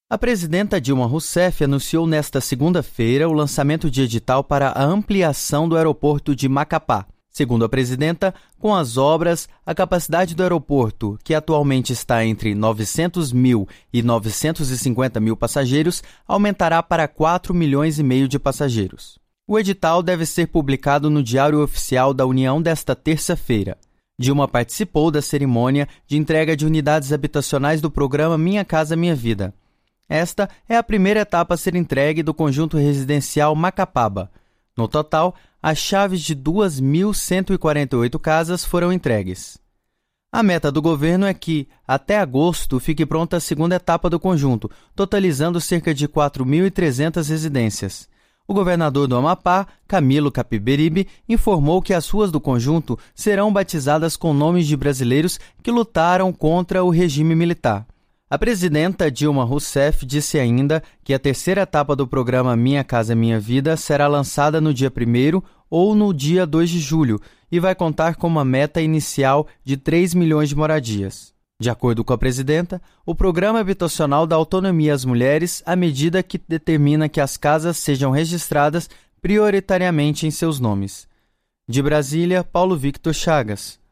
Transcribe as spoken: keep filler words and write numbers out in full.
A presidenta Dilma Rousseff anunciou nesta segunda-feira o lançamento de edital para a ampliação do aeroporto de Macapá. Segundo a presidenta, com as obras, a capacidade do aeroporto, que atualmente está entre novecentos mil e novecentos e cinquenta mil passageiros, aumentará para quatro milhões e meio de passageiros. O edital deve ser publicado no Diário Oficial da União desta terça-feira. Dilma participou da cerimônia de entrega de unidades habitacionais do programa Minha Casa Minha Vida. Esta é a primeira etapa a ser entregue do conjunto residencial Macapaba. No total, as chaves de duas mil cento e quarenta e oito casas foram entregues. A meta do governo é que, até agosto, fique pronta a segunda etapa do conjunto, totalizando cerca de quatro mil e trezentas residências. O governador do Amapá, Camilo Capiberibe, informou que as ruas do conjunto serão batizadas com nomes de brasileiros que lutaram contra o regime militar. A presidenta Dilma Rousseff disse ainda que a terceira etapa do programa Minha Casa Minha Vida será lançada no dia primeiro ou no dia dois de julho e vai contar com uma meta inicial de três milhões de moradias. De acordo com a presidenta, o programa habitacional dá autonomia às mulheres à medida que determina que as casas sejam registradas prioritariamente em seus nomes. De Brasília, Paulo Victor Chagas.